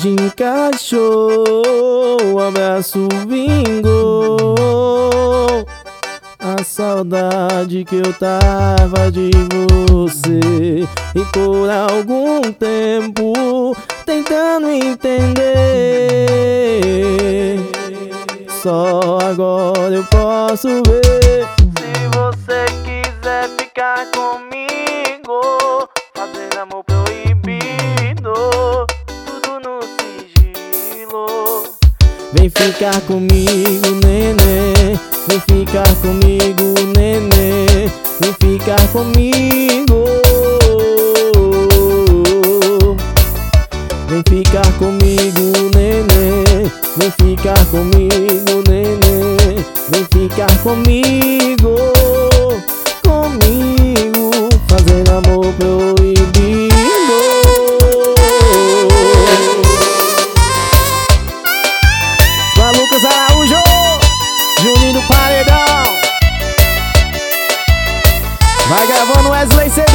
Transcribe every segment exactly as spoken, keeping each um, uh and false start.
beijo encaixou, o abraço vingou a saudade que eu tava de você. E por algum tempo tentando entender, só agora eu posso ver. Se você quiser ficar comigo, fazer amor proibido, tudo no sigilo. Vem ficar comigo, nenê. Vem ficar comigo, nenê. Vem ficar comigo. Vem ficar comigo, nenê. Vem ficar comigo, nenê. Vem ficar comigo. Comigo, fazer amor proibido. Lucas Araújo, Juninho do Paredão. Vai gravando Wesley C D.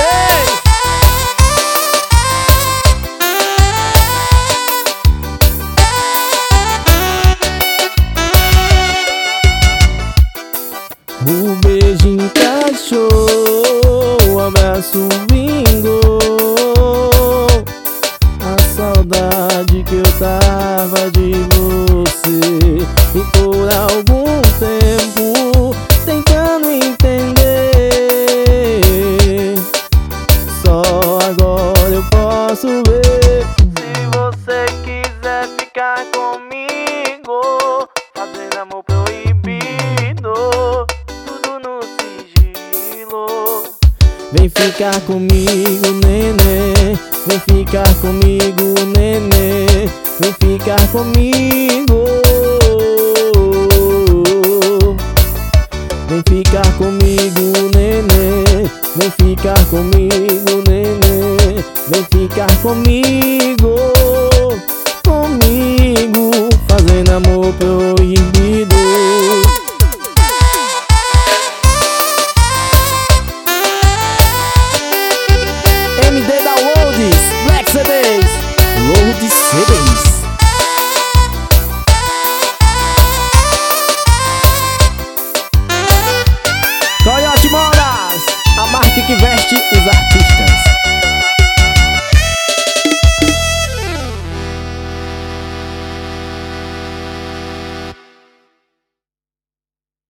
O beijo encaixou, o abraço vingou a saudade que eu tava de você. E por algum tempo tentando entender, só agora eu posso ver. Se você quiser ficar comigo, fazer amor proibido, tudo no sigilo. Vem ficar comigo, nenê. Vem ficar comigo, nenê. Vem ficar comigo.